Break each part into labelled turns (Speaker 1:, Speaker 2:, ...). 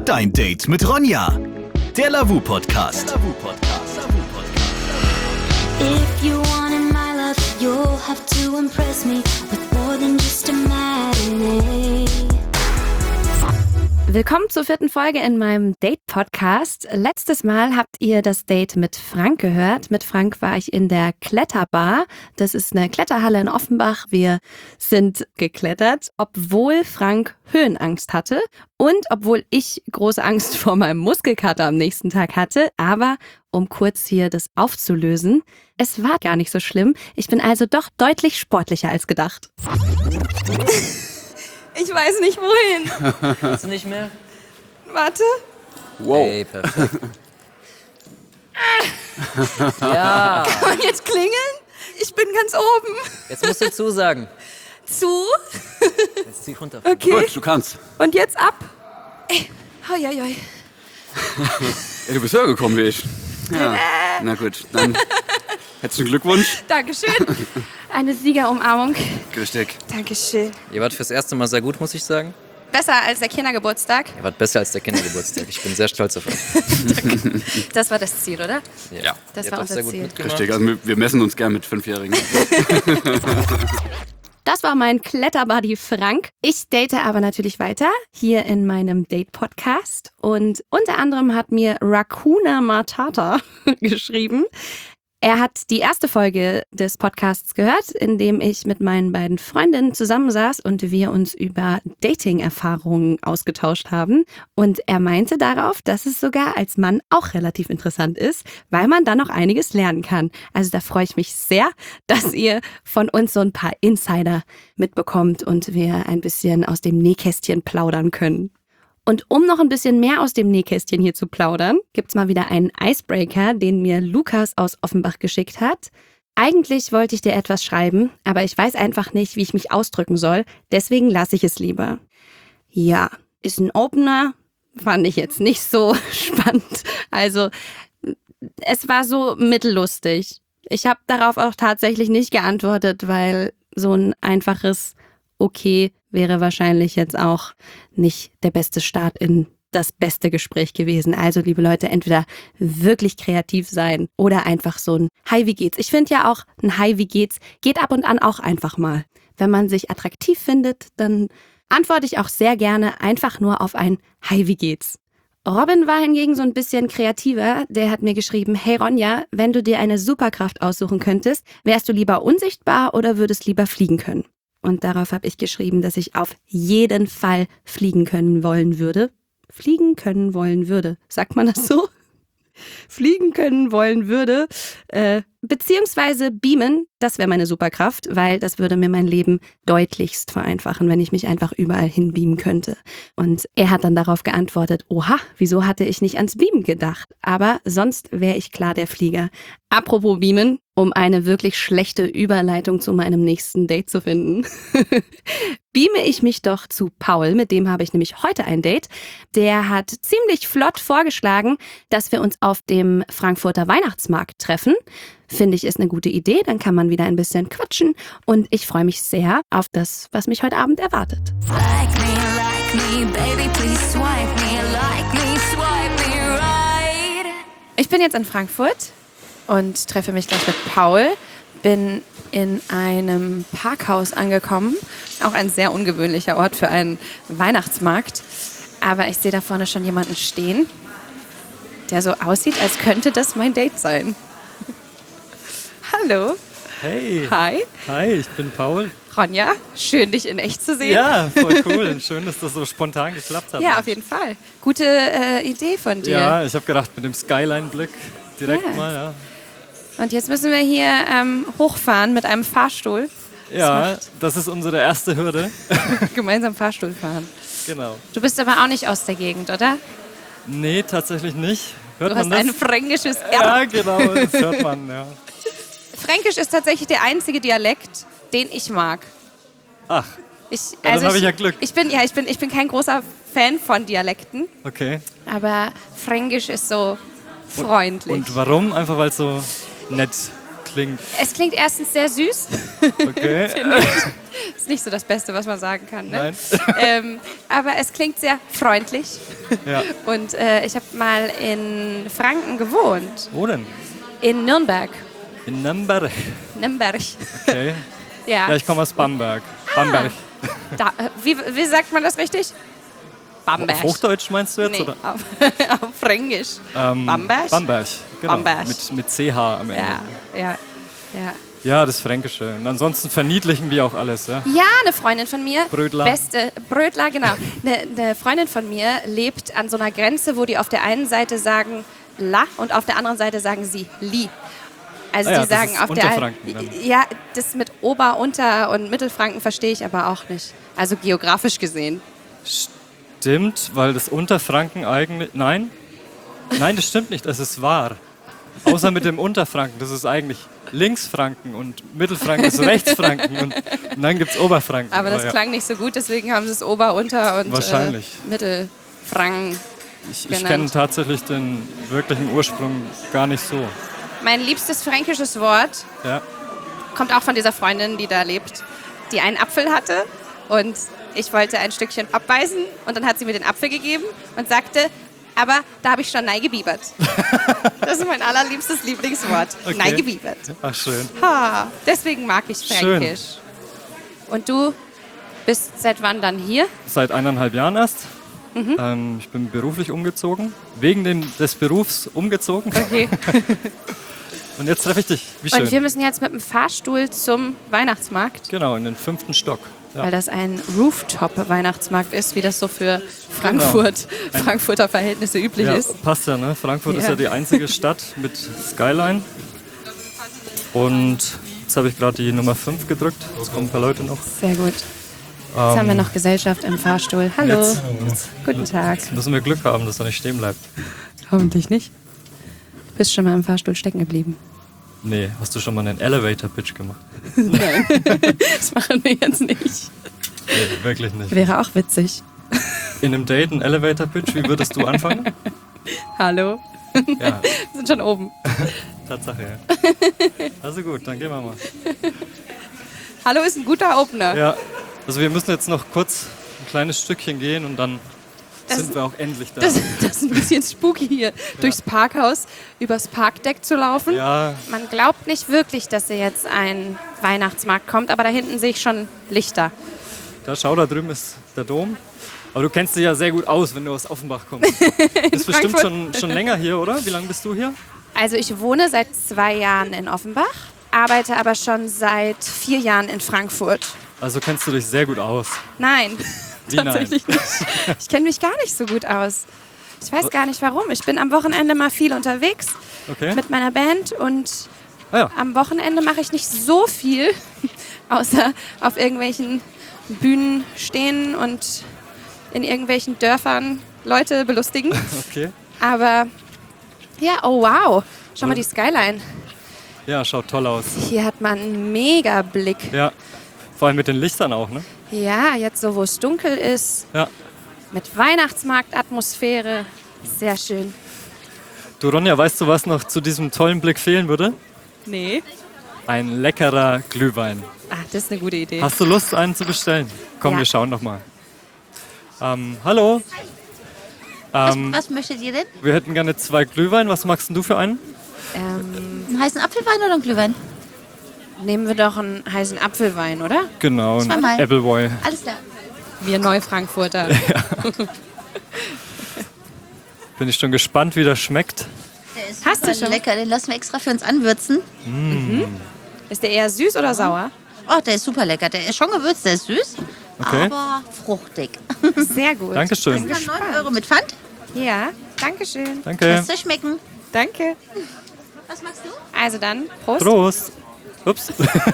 Speaker 1: Dein Date mit Ronja. Der Lavu-Podcast.
Speaker 2: If you wanted my love, you'll have to impress me with more than just a matinee.
Speaker 3: Willkommen zur 4. Folge in meinem Date-Podcast. Letztes Mal habt ihr das Date mit Frank gehört. Mit Frank war ich in der Kletterbar. Das ist eine Kletterhalle in Offenbach. Wir sind geklettert, obwohl Frank Höhenangst hatte und obwohl ich große Angst vor meinem Muskelkater am nächsten Tag hatte. Aber um kurz hier das aufzulösen, es war gar nicht so schlimm. Ich bin also doch deutlich sportlicher als gedacht. Ich weiß nicht wohin.
Speaker 4: Kannst du nicht mehr?
Speaker 3: Warte.
Speaker 4: Wow. Hey, perfekt. Ja.
Speaker 3: Kann man jetzt klingeln? Ich bin ganz oben.
Speaker 4: Jetzt musst du zusagen.
Speaker 3: Zu?
Speaker 4: Jetzt zieh runter.
Speaker 3: Okay.
Speaker 5: Gut, du kannst.
Speaker 3: Und jetzt ab. Hoi.
Speaker 5: Ey, du bist höher gekommen wie ich. Ja. Na gut, dann herzlichen Glückwunsch.
Speaker 3: Dankeschön. Eine Siegerumarmung.
Speaker 5: Richtig.
Speaker 3: Dankeschön.
Speaker 4: Ihr wart fürs erste Mal sehr gut, muss ich sagen.
Speaker 3: Besser als der Kindergeburtstag.
Speaker 4: Ihr wart besser als der Kindergeburtstag. Ich bin sehr stolz auf euch.
Speaker 3: Das war das Ziel, oder?
Speaker 4: Ja.
Speaker 3: Das
Speaker 4: Ihr
Speaker 3: war
Speaker 4: habt
Speaker 3: unser
Speaker 4: sehr gut
Speaker 3: Ziel.
Speaker 4: mitgemacht.
Speaker 5: Richtig, also wir messen uns gern mit 5-Jährigen.
Speaker 3: Das war mein Kletterbuddy Frank. Ich date aber natürlich weiter hier in meinem Date-Podcast. Und unter anderem hat mir Raccoona Matata geschrieben. Er hat die erste Folge des Podcasts gehört, in dem ich mit meinen beiden Freundinnen zusammensaß und wir uns über Dating-Erfahrungen ausgetauscht haben. Und er meinte darauf, dass es sogar als Mann auch relativ interessant ist, weil man da noch einiges lernen kann. Also da freue ich mich sehr, dass ihr von uns so ein paar Insider mitbekommt und wir ein bisschen aus dem Nähkästchen plaudern können. Und um noch ein bisschen mehr aus dem Nähkästchen hier zu plaudern, gibt's mal wieder einen Icebreaker, den mir Lukas aus Offenbach geschickt hat. Eigentlich wollte ich dir etwas schreiben, aber ich weiß einfach nicht, wie ich mich ausdrücken soll, deswegen lasse ich es lieber. Ja, ist ein Opener, fand ich jetzt nicht so spannend. Also, es war so mittellustig. Ich habe darauf auch tatsächlich nicht geantwortet, weil so ein einfaches Okay wäre wahrscheinlich jetzt auch nicht der beste Start in das beste Gespräch gewesen. Also, liebe Leute, entweder wirklich kreativ sein oder einfach so ein Hi, wie geht's? Ich finde ja auch, ein Hi, wie geht's? Geht ab und an auch einfach mal. Wenn man sich attraktiv findet, dann antworte ich auch sehr gerne einfach nur auf ein Hi, wie geht's? Robin war hingegen so ein bisschen kreativer. Der hat mir geschrieben, hey Ronja, wenn du dir eine Superkraft aussuchen könntest, wärst du lieber unsichtbar oder würdest lieber fliegen können? Und darauf habe ich geschrieben, dass ich auf jeden Fall fliegen können wollen würde. Fliegen können wollen würde. Sagt man das so? Fliegen können wollen würde. Beziehungsweise beamen, das wäre meine Superkraft, weil das würde mir mein Leben deutlichst vereinfachen, wenn ich mich einfach überall hin beamen könnte. Und er hat dann darauf geantwortet, oha, wieso hatte ich nicht ans Beamen gedacht? Aber sonst wäre ich klar der Flieger. Apropos beamen, um eine wirklich schlechte Überleitung zu meinem nächsten Date zu finden, beame ich mich doch zu Paul, mit dem habe ich nämlich heute ein Date. Der hat ziemlich flott vorgeschlagen, dass wir uns auf dem Frankfurter Weihnachtsmarkt treffen. Finde ich, ist eine gute Idee, dann kann man wieder ein bisschen quatschen und ich freue mich sehr auf das, was mich heute Abend erwartet.
Speaker 2: Like me, baby, please swipe me. Like me, swipe me right.
Speaker 3: Ich bin jetzt in Frankfurt und treffe mich gleich mit Paul. Bin in einem Parkhaus angekommen. Auch ein sehr ungewöhnlicher Ort für einen Weihnachtsmarkt. Aber ich sehe da vorne schon jemanden stehen, der so aussieht, als könnte das mein Date sein. Hallo.
Speaker 6: Hey.
Speaker 3: Hi.
Speaker 6: Hi, ich bin Paul.
Speaker 3: Ronja, schön dich in echt zu sehen.
Speaker 6: Ja, voll cool. Schön, dass das so spontan geklappt hat.
Speaker 3: Ja, auf jeden Fall. Gute Idee von dir.
Speaker 6: Ja, ich habe gedacht, mit dem Skyline-Blick direkt
Speaker 3: Ja.
Speaker 6: mal, ja.
Speaker 3: Und jetzt müssen wir hier hochfahren mit einem Fahrstuhl.
Speaker 6: Ja, das ist unsere erste Hürde.
Speaker 3: Gemeinsam Fahrstuhl fahren.
Speaker 6: Genau.
Speaker 3: Du bist aber auch nicht aus der Gegend, oder?
Speaker 6: Nee, tatsächlich nicht. Hört
Speaker 3: Du
Speaker 6: man
Speaker 3: hast
Speaker 6: das?
Speaker 3: ein fränkisches R.
Speaker 6: Ja, genau, das hört man, ja.
Speaker 3: Fränkisch ist tatsächlich der einzige Dialekt, den ich mag.
Speaker 6: Ach,
Speaker 3: Also
Speaker 6: dann habe ich ja Glück.
Speaker 3: Ich bin kein großer Fan von Dialekten,
Speaker 6: okay.
Speaker 3: aber Fränkisch ist so freundlich.
Speaker 6: Und warum? Einfach weil es so nett klingt.
Speaker 3: Es klingt erstens sehr süß,
Speaker 6: Okay.
Speaker 3: Ist nicht so das Beste, was man sagen kann. Ne?
Speaker 6: Nein.
Speaker 3: Aber es klingt sehr freundlich.
Speaker 6: Ja.
Speaker 3: Und ich habe mal in Franken gewohnt.
Speaker 6: Wo denn?
Speaker 3: In Nürnberg.
Speaker 6: In Nürnberg.
Speaker 3: Nürnberg.
Speaker 6: Okay.
Speaker 3: Ja.
Speaker 6: Ja, ich komme aus Bamberg. Bamberg.
Speaker 3: Da, wie sagt man das richtig? Bamberg.
Speaker 6: Auf Hochdeutsch meinst du jetzt?
Speaker 3: Nee,
Speaker 6: Oder?
Speaker 3: auf Fränkisch. Bamberg?
Speaker 6: Bamberg, genau.
Speaker 3: Bamberg.
Speaker 6: Mit CH am Ende.
Speaker 3: Ja.
Speaker 6: Ja, das Fränkische. Und ansonsten verniedlichen wir auch alles, ja?
Speaker 3: Ja, eine Freundin von mir.
Speaker 6: Brödler.
Speaker 3: Brödler, genau. Eine Freundin von mir lebt an so einer Grenze, wo die auf der einen Seite sagen La und auf der anderen Seite sagen sie Li. Also
Speaker 6: Ah ja,
Speaker 3: die sagen
Speaker 6: das ist
Speaker 3: auf der
Speaker 6: Unterfranken dann.
Speaker 3: Ja, das mit Ober-, Unter- und Mittelfranken verstehe ich aber auch nicht. Also geografisch gesehen.
Speaker 6: Stimmt, weil das Unterfranken eigentlich... Nein, das stimmt nicht, das ist wahr. Außer mit dem Unterfranken, das ist eigentlich Linksfranken und Mittelfranken ist Rechtsfranken und dann gibt es Oberfranken.
Speaker 3: Aber das
Speaker 6: ja.
Speaker 3: klang nicht so gut, deswegen haben sie es Ober-, Unter- und
Speaker 6: Wahrscheinlich.
Speaker 3: Mittelfranken
Speaker 6: Ich
Speaker 3: genannt.
Speaker 6: kenne tatsächlich den wirklichen Ursprung gar nicht so.
Speaker 3: Mein liebstes fränkisches Wort
Speaker 6: Ja.
Speaker 3: kommt auch von dieser Freundin, die da lebt, die einen Apfel hatte und ich wollte ein Stückchen abbeißen und dann hat sie mir den Apfel gegeben und sagte, aber da habe ich schon neigebiebert. Das ist mein allerliebstes Lieblingswort.
Speaker 6: Okay.
Speaker 3: Neigebiebert.
Speaker 6: Ach, schön.
Speaker 3: Ha, deswegen mag ich Fränkisch. Und du bist seit wann dann hier?
Speaker 6: Seit 1,5 Jahren erst.
Speaker 3: Mhm.
Speaker 6: Ich bin beruflich umgezogen. Wegen des Berufs umgezogen.
Speaker 3: Okay.
Speaker 6: Und jetzt treffe ich dich. Wie schön.
Speaker 3: Und wir müssen jetzt mit dem Fahrstuhl zum Weihnachtsmarkt,
Speaker 6: Genau, in den 5. Stock. Ja.
Speaker 3: weil das ein Rooftop-Weihnachtsmarkt ist, wie das so für Frankfurter Verhältnisse üblich
Speaker 6: Ja,
Speaker 3: ist.
Speaker 6: passt ja, ne? Frankfurt ist
Speaker 3: Ja.
Speaker 6: ja die einzige Stadt mit Skyline. Und jetzt habe ich gerade die Nummer 5 gedrückt. Jetzt kommen ein paar Leute noch.
Speaker 3: Sehr gut. Jetzt haben wir noch Gesellschaft im Fahrstuhl. Hallo.
Speaker 6: Jetzt
Speaker 3: Guten Tag.
Speaker 6: müssen wir Glück haben, dass er nicht stehen bleibt.
Speaker 3: Hoffentlich nicht. Du bist schon mal im Fahrstuhl stecken geblieben.
Speaker 6: Nee, hast du schon mal einen Elevator-Pitch gemacht?
Speaker 3: Das machen wir jetzt nicht.
Speaker 6: Nee, wirklich nicht.
Speaker 3: Wäre auch witzig.
Speaker 6: In einem Date ein Elevator-Pitch, wie würdest du anfangen?
Speaker 3: Hallo.
Speaker 6: Ja,
Speaker 3: Wir sind schon oben.
Speaker 6: Tatsache, ja. Also gut, dann gehen wir mal.
Speaker 3: Hallo ist ein guter Opener.
Speaker 6: Ja, also wir müssen jetzt noch kurz ein kleines Stückchen gehen und dann sind wir auch endlich da.
Speaker 3: Das ist ein bisschen spooky hier, durchs Parkhaus, übers Parkdeck zu laufen.
Speaker 6: Ja,
Speaker 3: Man glaubt nicht wirklich, dass hier jetzt ein Weihnachtsmarkt kommt, aber da hinten sehe ich schon Lichter.
Speaker 6: da schau, da drüben ist der Dom. Aber du kennst dich ja sehr gut aus, wenn du aus Offenbach kommst. Bist bestimmt schon länger hier, oder? Wie lange bist du hier?
Speaker 3: Also ich wohne seit 2 Jahren in Offenbach, arbeite aber schon seit 4 Jahren in Frankfurt.
Speaker 6: Also kennst du dich sehr gut aus.
Speaker 3: Nein,
Speaker 6: Wie nein?
Speaker 3: tatsächlich nicht. Ich kenne mich gar nicht so gut aus. Ich weiß gar nicht warum. Ich bin am Wochenende mal viel unterwegs
Speaker 6: Okay.
Speaker 3: mit meiner Band und
Speaker 6: Ah ja.
Speaker 3: am Wochenende mache ich nicht so viel, außer auf irgendwelchen Bühnen stehen und in irgendwelchen Dörfern Leute belustigen.
Speaker 6: Okay.
Speaker 3: Aber ja, oh wow, schau mal die Skyline.
Speaker 6: Ja, schaut toll aus.
Speaker 3: Hier hat man einen mega Blick.
Speaker 6: Ja, vor allem mit den Lichtern auch, ne?
Speaker 3: Ja, jetzt so, wo es dunkel ist,
Speaker 6: Ja.
Speaker 3: mit Weihnachtsmarktatmosphäre. Sehr schön.
Speaker 6: Du Ronja, weißt du, was noch zu diesem tollen Blick fehlen würde?
Speaker 3: Nee.
Speaker 6: Ein leckerer Glühwein.
Speaker 3: Ah, das ist eine gute Idee.
Speaker 6: Hast du Lust, einen zu bestellen? Komm,
Speaker 3: Ja.
Speaker 6: wir schauen noch mal. Hallo.
Speaker 7: Was möchtet ihr denn?
Speaker 6: Wir hätten gerne 2 Glühwein. Was magst denn du für einen?
Speaker 7: Einen heißen Apfelwein oder einen Glühwein?
Speaker 3: Nehmen wir doch einen heißen Apfelwein, oder?
Speaker 6: Genau, ein
Speaker 7: Zweimal.
Speaker 6: Appleboy.
Speaker 7: Alles klar.
Speaker 3: Wir Neufrankfurter.
Speaker 6: Bin ich schon gespannt, wie das schmeckt.
Speaker 7: Der ist
Speaker 3: Hast du
Speaker 7: super
Speaker 3: schon?
Speaker 7: lecker, den lassen wir extra für uns anwürzen.
Speaker 3: Ist der eher süß oder sauer?
Speaker 7: Oh, der ist super lecker. Der ist schon gewürzt, der ist süß,
Speaker 6: Okay.
Speaker 7: aber fruchtig.
Speaker 3: Sehr gut.
Speaker 6: Dankeschön.
Speaker 7: Das kann 9 € mit Pfand.
Speaker 3: Ja, danke schön.
Speaker 6: Danke.
Speaker 7: Lässt euch schmecken.
Speaker 3: Danke.
Speaker 7: Was magst du?
Speaker 3: Also dann, Prost.
Speaker 6: Prost. Ups.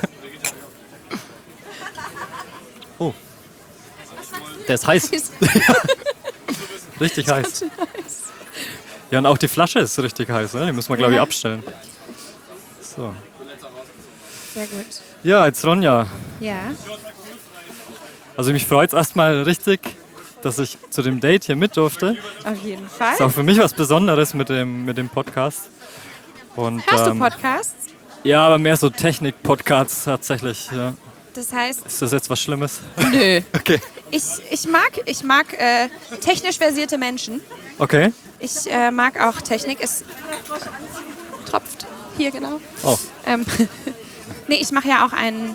Speaker 6: Oh. Der ist heiß. Richtig heiß. Ja, und auch die Flasche ist richtig heiß. Ne? Die müssen wir, glaube ich, abstellen. So.
Speaker 3: Sehr gut.
Speaker 6: Ja, jetzt Ronja.
Speaker 3: Ja.
Speaker 6: Also mich freut es erstmal richtig, dass ich zu dem Date hier mit durfte.
Speaker 3: Auf jeden Fall.
Speaker 6: Ist auch für mich was Besonderes mit dem Podcast. Und,
Speaker 3: Hörst du Podcasts?
Speaker 6: ja, aber mehr so Technik-Podcasts tatsächlich. Ja.
Speaker 8: Das heißt,
Speaker 6: Ist das jetzt was Schlimmes?
Speaker 8: nö.
Speaker 6: Okay.
Speaker 8: Ich mag technisch versierte Menschen.
Speaker 6: Okay.
Speaker 8: Ich mag auch Technik. Es tropft hier, genau.
Speaker 6: Oh.
Speaker 8: Nee, ich mache ja auch einen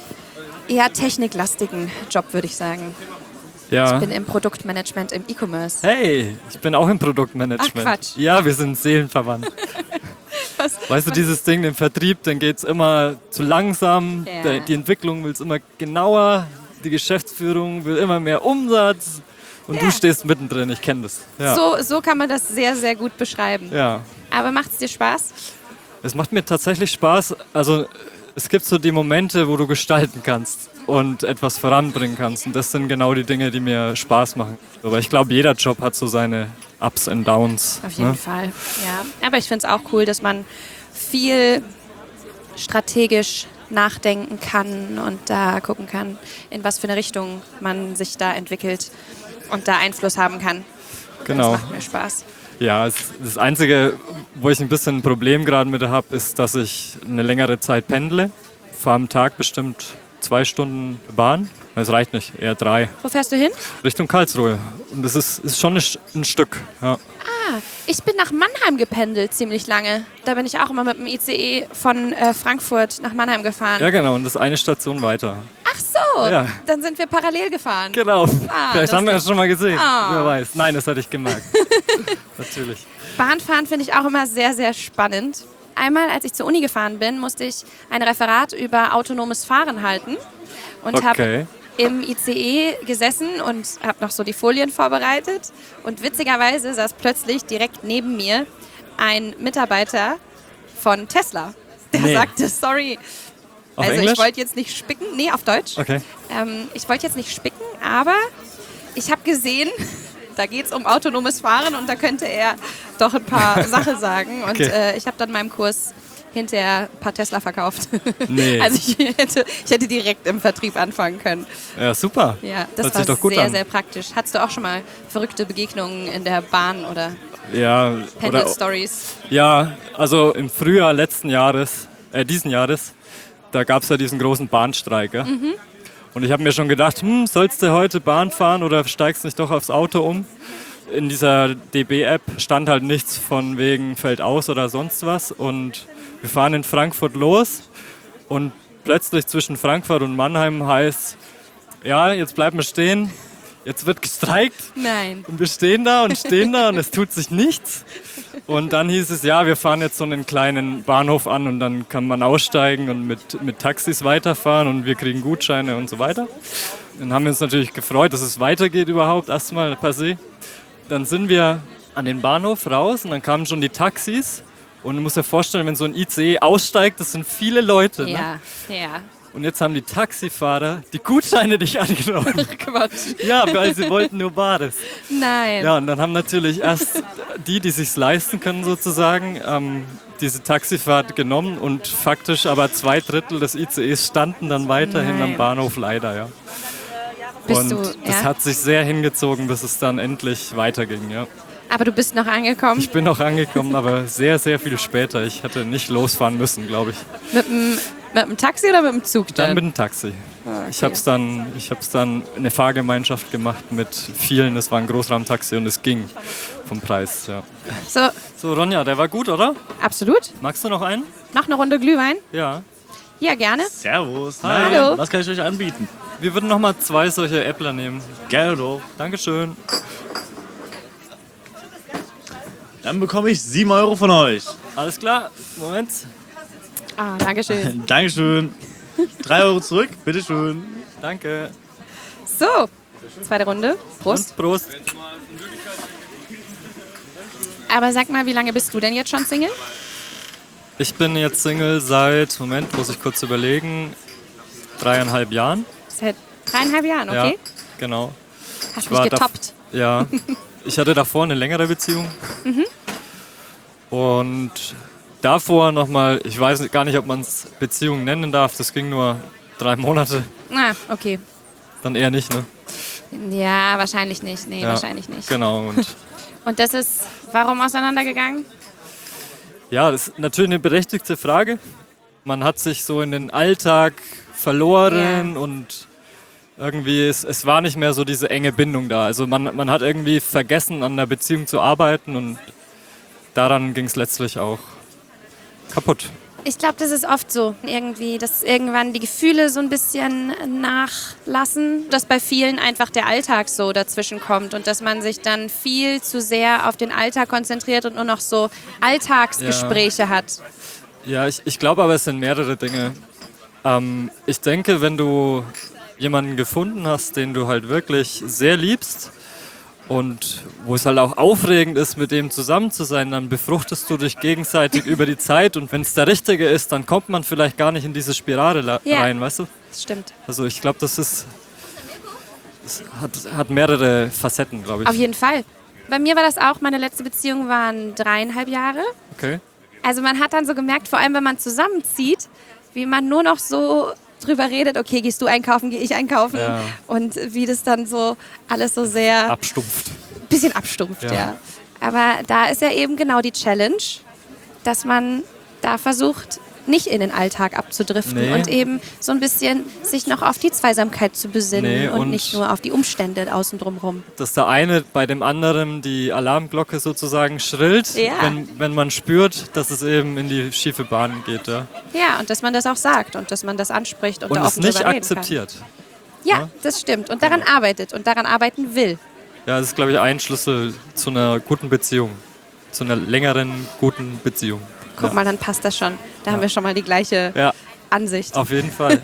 Speaker 8: eher techniklastigen Job, würde ich sagen.
Speaker 6: Ja.
Speaker 8: Ich bin im Produktmanagement, im E-Commerce.
Speaker 6: Hey, ich bin auch im Produktmanagement.
Speaker 8: Ach, Quatsch.
Speaker 6: Ja, wir sind seelenverwandt. Weißt du, dieses Ding im Vertrieb, dann geht es immer zu langsam,
Speaker 8: Ja.
Speaker 6: die Entwicklung will es immer genauer, die Geschäftsführung will immer mehr Umsatz und du stehst mittendrin, ich kenne das. Ja.
Speaker 8: So kann man das sehr, sehr gut beschreiben.
Speaker 6: Ja.
Speaker 8: Aber macht es dir Spaß?
Speaker 6: Es macht mir tatsächlich Spaß. Also es gibt so die Momente, wo du gestalten kannst und etwas voranbringen kannst. Und das sind genau die Dinge, die mir Spaß machen. Aber ich glaube, jeder Job hat so seine Ups and Downs.
Speaker 8: Auf jeden Fall, ja. Aber ich finde es auch cool, dass man viel strategisch nachdenken kann und da gucken kann, in was für eine Richtung man sich da entwickelt und da Einfluss haben kann.
Speaker 6: Genau.
Speaker 8: Das macht mir Spaß.
Speaker 6: Ja, das Einzige, wo ich ein bisschen ein Problem gerade mit habe, ist, dass ich eine längere Zeit pendle. Fahre am Tag bestimmt 2 Stunden Bahn. Das reicht nicht, eher 3.
Speaker 8: Wo fährst du hin?
Speaker 6: Richtung Karlsruhe. Und das ist schon ein Stück. Ja.
Speaker 8: Ich bin nach Mannheim gependelt ziemlich lange. Da bin ich auch immer mit dem ICE von Frankfurt nach Mannheim gefahren.
Speaker 6: Ja, genau. Und das ist eine Station weiter.
Speaker 8: Ach so,
Speaker 6: Ja.
Speaker 8: dann sind wir parallel gefahren.
Speaker 6: Genau. Vielleicht haben wir das schon mal gesehen.
Speaker 8: Ah.
Speaker 6: Wer weiß. Nein, das hatte ich gemerkt. Natürlich.
Speaker 8: Bahnfahren finde ich auch immer sehr, sehr spannend. Einmal, als ich zur Uni gefahren bin, musste ich ein Referat über autonomes Fahren halten und habe
Speaker 6: Okay.
Speaker 8: im ICE gesessen und habe noch so die Folien vorbereitet. Und witzigerweise saß plötzlich direkt neben mir ein Mitarbeiter von Tesla. Der
Speaker 6: Nee.
Speaker 8: sagte, sorry,
Speaker 6: Auf
Speaker 8: also
Speaker 6: Englisch?
Speaker 8: ich wollte jetzt nicht spicken. Nee, auf Deutsch.
Speaker 6: Okay.
Speaker 8: Ich wollte jetzt nicht spicken, aber ich habe gesehen, da geht es um autonomes Fahren und da könnte er doch ein paar Sachen sagen. Und
Speaker 6: Okay.
Speaker 8: ich habe dann meinem Kurs hinterher ein paar Tesla verkauft.
Speaker 6: Nee.
Speaker 8: Also ich hätte direkt im Vertrieb anfangen können.
Speaker 6: Ja, super.
Speaker 8: Ja, das
Speaker 6: Hört
Speaker 8: war
Speaker 6: sich doch gut
Speaker 8: sehr,
Speaker 6: an.
Speaker 8: sehr praktisch. Hattest du auch schon mal verrückte Begegnungen in der Bahn oder
Speaker 6: Ja,
Speaker 8: Pendel-Stories?
Speaker 6: ja, also im Frühjahr diesen Jahres, da gab es ja diesen großen Bahnstreik. Ja?
Speaker 8: Mhm.
Speaker 6: Und ich habe mir schon gedacht, sollst du heute Bahn fahren oder steigst nicht doch aufs Auto um? In dieser DB-App stand halt nichts von wegen fällt aus oder sonst was. Und wir fahren in Frankfurt los und plötzlich zwischen Frankfurt und Mannheim heißt, ja, jetzt bleiben wir stehen, jetzt wird gestreikt.
Speaker 8: Nein.
Speaker 6: Und wir stehen da und es tut sich nichts. Und dann hieß es, ja, wir fahren jetzt so einen kleinen Bahnhof an und dann kann man aussteigen und mit Taxis weiterfahren und wir kriegen Gutscheine und so weiter. Dann haben wir uns natürlich gefreut, dass es weitergeht überhaupt, erstmal per se. Dann sind wir an den Bahnhof raus und dann kamen schon die Taxis. Und du musst dir vorstellen, wenn so ein ICE aussteigt, das sind viele Leute. Ne?
Speaker 8: Ja, ja.
Speaker 6: Und jetzt haben die Taxifahrer die Gutscheine nicht angenommen.
Speaker 8: Quatsch.
Speaker 6: Ja, weil sie wollten nur Bares.
Speaker 8: Nein.
Speaker 6: Ja, und dann haben natürlich erst die sich's leisten können sozusagen, diese Taxifahrt genommen und faktisch aber 2/3 des ICEs standen dann weiterhin
Speaker 8: Nein.
Speaker 6: am Bahnhof leider, ja.
Speaker 8: Bist
Speaker 6: Und
Speaker 8: du,
Speaker 6: das
Speaker 8: ja?
Speaker 6: hat sich sehr hingezogen, bis es dann endlich weiterging, ja.
Speaker 8: Aber du bist noch angekommen
Speaker 6: Ich bin noch angekommen, aber sehr, sehr viel später. Ich hätte nicht losfahren müssen, glaube ich.
Speaker 8: mit dem Taxi oder mit dem Zug
Speaker 6: Dann
Speaker 8: dann?
Speaker 6: mit dem Taxi. Ich hab's dann eine Fahrgemeinschaft gemacht mit vielen. Es war ein Großraumtaxi und es ging vom Preis, ja.
Speaker 8: So,
Speaker 6: So, Ronja, der war gut, oder?
Speaker 8: absolut.
Speaker 6: Magst du noch einen?
Speaker 8: Noch eine Runde Glühwein?
Speaker 6: Ja.
Speaker 8: Ja, gerne.
Speaker 9: Servus.
Speaker 6: Hi.
Speaker 8: Hallo.
Speaker 9: Was kann ich euch anbieten?
Speaker 6: Wir würden noch mal 2 solche Äppler nehmen.
Speaker 9: Gerne doch.
Speaker 6: Dankeschön.
Speaker 9: Dann bekomme ich 7 Euro von euch.
Speaker 6: Alles klar. Moment.
Speaker 8: Ah, Dankeschön.
Speaker 9: Dankeschön. 3 Euro zurück, bitteschön.
Speaker 6: Danke.
Speaker 8: So, zweite Runde. Prost.
Speaker 6: Und Prost.
Speaker 8: Aber sag mal, wie lange bist du denn jetzt schon Single?
Speaker 6: Ich bin jetzt Single seit, Moment, muss ich kurz überlegen, 3,5 Jahren.
Speaker 8: Seit 3,5 Jahren, okay?
Speaker 6: Ja, genau.
Speaker 8: Hast
Speaker 6: Ich
Speaker 8: mich
Speaker 6: war
Speaker 8: getoppt.
Speaker 6: Ja. Ich hatte davor eine längere Beziehung. Und davor nochmal, ich weiß gar nicht, ob man es Beziehung nennen darf, das ging nur 3 Monate.
Speaker 8: Ah, okay.
Speaker 6: Dann eher nicht, ne?
Speaker 8: Ja, wahrscheinlich nicht. Nee,
Speaker 6: Ja,
Speaker 8: wahrscheinlich nicht.
Speaker 6: Genau. Und
Speaker 8: Und das ist, warum auseinandergegangen?
Speaker 6: ja, das ist natürlich eine berechtigte Frage. Man hat sich so in den Alltag verloren und irgendwie, es war nicht mehr so diese enge Bindung da. Also man hat irgendwie vergessen, an der Beziehung zu arbeiten und daran ging es letztlich auch kaputt.
Speaker 8: Ich glaube, das ist oft so irgendwie, dass irgendwann die Gefühle so ein bisschen nachlassen, dass bei vielen einfach der Alltag so dazwischen kommt und dass man sich dann viel zu sehr auf den Alltag konzentriert und nur noch so Alltagsgespräche hat.
Speaker 6: Ja, ich glaube aber, es sind mehrere Dinge. Ich denke, wenn du jemanden gefunden hast, den du halt wirklich sehr liebst und wo es halt auch aufregend ist, mit dem zusammen zu sein, dann befruchtest du dich gegenseitig über die Zeit und wenn es der Richtige ist, dann kommt man vielleicht gar nicht in diese Spirale rein, weißt du?
Speaker 8: Das stimmt.
Speaker 6: Also ich glaube, das hat mehrere Facetten, glaube ich.
Speaker 8: Auf jeden Fall. Bei mir war das auch, meine letzte Beziehung waren 3,5 Jahre.
Speaker 6: Okay.
Speaker 8: Also man hat dann so gemerkt, vor allem wenn man zusammenzieht, wie man nur noch so drüber redet, okay, gehst du einkaufen, gehe ich einkaufen.
Speaker 6: Ja.
Speaker 8: Und wie das dann so alles so sehr...
Speaker 6: Abstumpft.
Speaker 8: Bisschen abstumpft, ja. Aber da ist ja eben genau die Challenge, dass man da versucht, nicht in den Alltag abzudriften und eben so ein bisschen sich noch auf die Zweisamkeit zu besinnen und nicht nur auf die Umstände außen drumherum.
Speaker 6: Dass der eine bei dem anderen die Alarmglocke sozusagen schrillt, wenn man spürt, dass es eben in die schiefe Bahn geht. Ja,
Speaker 8: und dass man das auch sagt und dass man das anspricht und da
Speaker 6: es
Speaker 8: offen
Speaker 6: nicht
Speaker 8: drüber reden
Speaker 6: akzeptiert.
Speaker 8: kann. Ja, das stimmt. Und daran arbeitet und daran arbeiten will.
Speaker 6: Ja, das ist, glaube ich, ein Schlüssel zu einer guten Beziehung. Zu einer längeren, guten Beziehung.
Speaker 8: Guck mal, dann passt das schon. Da haben wir schon mal die gleiche Ansicht.
Speaker 6: Auf jeden Fall.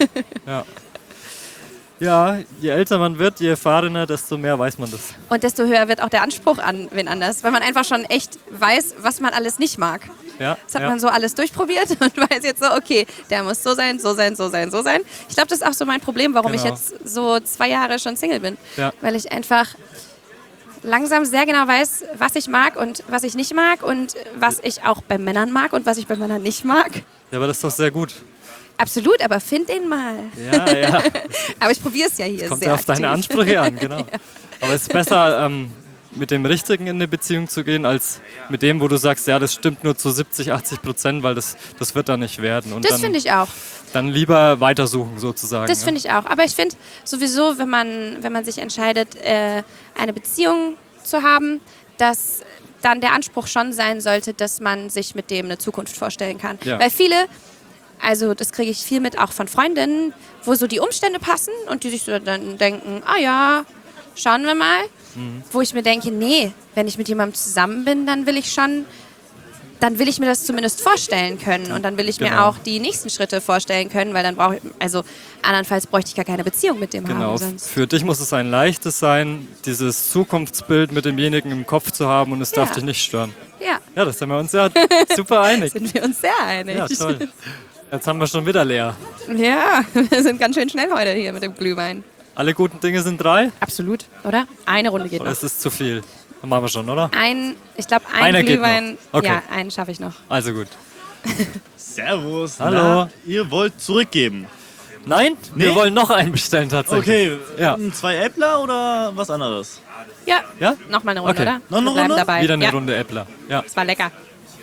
Speaker 6: Ja, je älter man wird, je erfahrener, desto mehr weiß man das.
Speaker 8: Und desto höher wird auch der Anspruch an wen anders, weil man einfach schon echt weiß, was man alles nicht mag.
Speaker 6: Ja,
Speaker 8: das hat man so alles durchprobiert und weiß jetzt so, okay, der muss so sein, so sein, so sein, so sein. Ich glaube, das ist auch so mein Problem, warum ich jetzt so 2 Jahre schon Single bin.
Speaker 6: Ja.
Speaker 8: Weil ich einfach langsam sehr genau weiß, was ich mag und was ich nicht mag und was ich auch bei Männern mag und was ich bei Männern nicht mag.
Speaker 6: Ja, aber das ist doch sehr gut.
Speaker 8: Absolut, aber find den mal.
Speaker 6: Ja.
Speaker 8: Aber ich probiere es ja hier
Speaker 6: Kommt
Speaker 8: sehr
Speaker 6: ja auf deine
Speaker 8: aktiv.
Speaker 6: Ansprüche an, genau. Aber es ist besser, mit dem Richtigen in eine Beziehung zu gehen, als mit dem, wo du sagst, ja, das stimmt nur zu 70-80%, weil das wird dann nicht werden. Und
Speaker 8: Das finde ich auch.
Speaker 6: Dann lieber weitersuchen sozusagen.
Speaker 8: Das finde ich auch. Aber ich finde sowieso, wenn man sich entscheidet, eine Beziehung zu haben, dass dann der Anspruch schon sein sollte, dass man sich mit dem eine Zukunft vorstellen kann.
Speaker 6: Ja.
Speaker 8: Weil viele, also das kriege ich viel mit auch von Freundinnen, wo so die Umstände passen und die sich so dann denken, ah ja, schauen wir mal. Wo ich mir denke, nee, wenn ich mit jemandem zusammen bin, dann will ich mir das zumindest vorstellen können und dann will ich mir auch die nächsten Schritte vorstellen können, weil dann andernfalls bräuchte ich gar keine Beziehung mit dem haben. Sonst.
Speaker 6: Für dich muss es ein leichtes sein, dieses Zukunftsbild mit demjenigen im Kopf zu haben und es darf dich nicht stören.
Speaker 8: Ja.
Speaker 6: Ja, das sind wir uns ja super einig.
Speaker 8: Sind wir uns sehr einig.
Speaker 6: Ja, toll. Jetzt haben wir schon wieder leer.
Speaker 8: Ja, wir sind ganz schön schnell heute hier mit dem Glühwein.
Speaker 6: Alle guten Dinge sind 3?
Speaker 8: Absolut, oder? Eine Runde geht
Speaker 6: Oder
Speaker 8: noch.
Speaker 6: ist es zu viel? Dann machen wir schon, oder?
Speaker 8: Ich glaube,
Speaker 6: Einer geht
Speaker 8: Glühwein,
Speaker 6: noch. Okay.
Speaker 8: ja, einen schaffe ich noch.
Speaker 6: Also gut.
Speaker 9: Servus.
Speaker 6: Hallo.
Speaker 9: Na, ihr wollt zurückgeben.
Speaker 6: Nein, wir wollen noch einen bestellen tatsächlich.
Speaker 9: Okay,
Speaker 6: Ja.
Speaker 9: 2 Äppler oder was anderes?
Speaker 8: Ja,
Speaker 6: Ja?
Speaker 8: nochmal eine Runde,
Speaker 6: Okay.
Speaker 8: oder?
Speaker 9: Noch eine
Speaker 8: Wir bleiben
Speaker 9: Runde?
Speaker 8: dabei.
Speaker 6: Wieder eine
Speaker 8: ja.
Speaker 6: Runde Äppler. Ja.
Speaker 8: Das war lecker.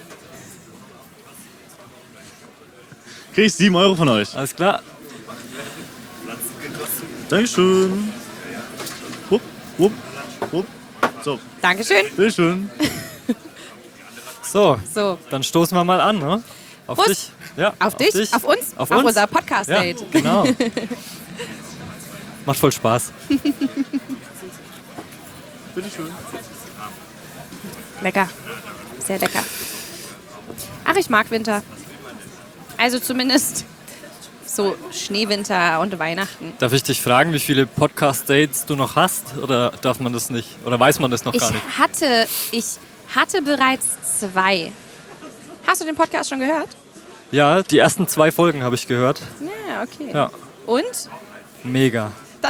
Speaker 9: Krieg ich 7 Euro von euch.
Speaker 6: Alles klar.
Speaker 9: Dankeschön. Wupp, wupp, wupp. So,
Speaker 8: Dankeschön.
Speaker 9: bitteschön.
Speaker 6: So,
Speaker 8: So,
Speaker 6: dann stoßen wir mal an, ne? Auf
Speaker 8: Prost.
Speaker 6: dich. Ja,
Speaker 8: auf dich, auf uns,
Speaker 6: auf
Speaker 8: auf
Speaker 6: uns.
Speaker 8: unser Podcast-Date.
Speaker 6: Ja, genau. Macht voll Spaß.
Speaker 9: Bitteschön.
Speaker 8: Lecker. Sehr lecker. Ach, ich mag Winter. Also zumindest so Schneewinter und Weihnachten.
Speaker 6: Darf ich dich fragen, wie viele Podcast-Dates du noch hast? Oder darf man das nicht? Oder weiß man das noch gar nicht?
Speaker 8: Ich hatte bereits 2. Hast du den Podcast schon gehört?
Speaker 6: Ja, die ersten 2 Folgen habe ich gehört.
Speaker 8: Ja, okay.
Speaker 6: Ja,
Speaker 8: Und?
Speaker 6: mega.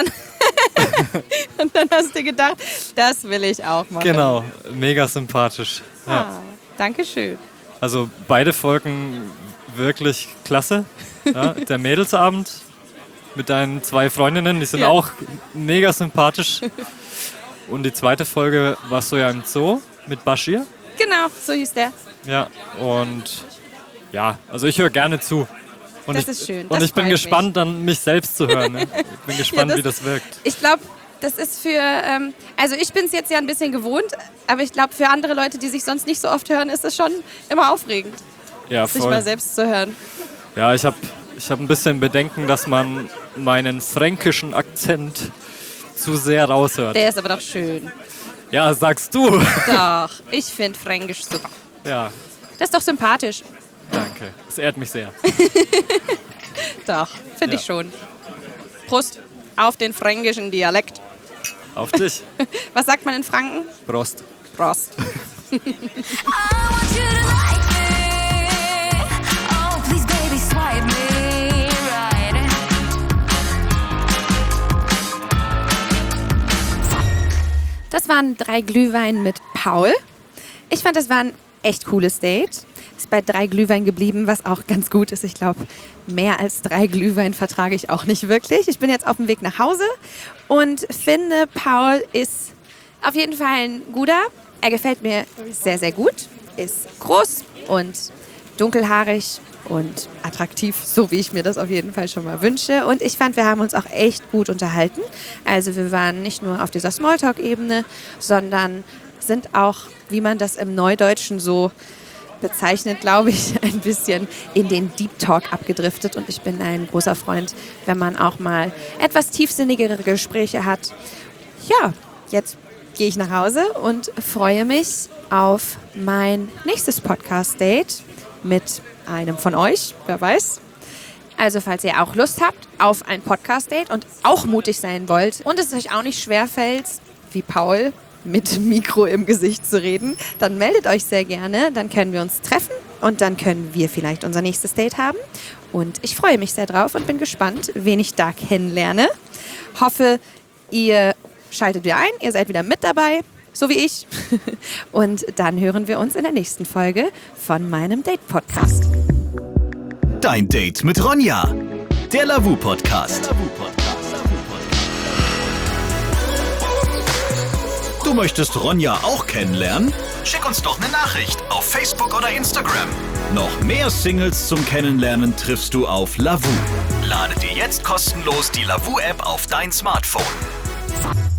Speaker 8: Und dann hast du gedacht, das will ich auch machen.
Speaker 6: Genau, mega sympathisch. Ja.
Speaker 8: Ah, Dankeschön.
Speaker 6: Also beide Folgen wirklich klasse. Ja, der Mädelsabend mit deinen 2 Freundinnen, die sind
Speaker 8: Ja.
Speaker 6: auch mega sympathisch. Und die zweite Folge warst du ja im Zoo mit Bashir.
Speaker 8: Genau, so hieß der.
Speaker 6: Ja, und ja, also ich höre gerne zu. Und
Speaker 8: Das ist schön.
Speaker 6: Und
Speaker 8: Das
Speaker 6: ich bin
Speaker 8: freut
Speaker 6: gespannt, dann mich selbst zu hören. Ne? Ich bin gespannt, wie das wirkt.
Speaker 8: Ich glaube, das ist für, also ich bin es jetzt ja ein bisschen gewohnt, aber ich glaube, für andere Leute, die sich sonst nicht so oft hören, ist es schon immer aufregend,
Speaker 6: Ja,
Speaker 8: sich
Speaker 6: voll.
Speaker 8: mal selbst zu hören.
Speaker 6: Ja, ich hab ein bisschen Bedenken, dass man meinen fränkischen Akzent zu sehr raushört.
Speaker 8: Der ist aber doch schön.
Speaker 6: Ja, sagst du.
Speaker 8: Doch, ich finde Fränkisch super.
Speaker 6: Ja,
Speaker 8: Das ist doch sympathisch.
Speaker 6: danke. Das ehrt mich sehr.
Speaker 8: Doch, finde ich schon. Prost auf den fränkischen Dialekt.
Speaker 6: Auf dich.
Speaker 8: Was sagt man in Franken?
Speaker 6: Prost.
Speaker 8: Prost. Das waren 3 Glühwein mit Paul. Ich fand, das war ein echt cooles Date. Ist bei 3 Glühwein geblieben, was auch ganz gut ist. Ich glaube, mehr als 3 Glühwein vertrage ich auch nicht wirklich. Ich bin jetzt auf dem Weg nach Hause und finde, Paul ist auf jeden Fall ein guter. Er gefällt mir sehr, sehr gut. Ist groß und dunkelhaarig und attraktiv, so wie ich mir das auf jeden Fall schon mal wünsche. Und ich fand, wir haben uns auch echt gut unterhalten. Also wir waren nicht nur auf dieser Smalltalk-Ebene, sondern sind auch, wie man das im Neudeutschen so bezeichnet, glaube ich, ein bisschen in den Deep Talk abgedriftet. Und ich bin ein großer Freund, wenn man auch mal etwas tiefsinnigere Gespräche hat. Ja, jetzt gehe ich nach Hause und freue mich auf mein nächstes Podcast-Date mit einem von euch, wer weiß. Also falls ihr auch Lust habt auf ein Podcast-Date und auch mutig sein wollt und es euch auch nicht schwerfällt, wie Paul mit Mikro im Gesicht zu reden, dann meldet euch sehr gerne, dann können wir uns treffen und dann können wir vielleicht unser nächstes Date haben. Und ich freue mich sehr drauf und bin gespannt, wen ich da kennenlerne. Hoffe, ihr schaltet wieder ein, ihr seid wieder mit dabei, so wie ich. Und dann hören wir uns in der nächsten Folge von meinem Date-Podcast.
Speaker 1: Dein Date mit Ronja. Der Lavu Podcast. Du möchtest Ronja auch kennenlernen? Schick uns doch eine Nachricht auf Facebook oder Instagram. Noch mehr Singles zum Kennenlernen triffst du auf Lavu. Lade dir jetzt kostenlos die Lavu-App auf dein Smartphone.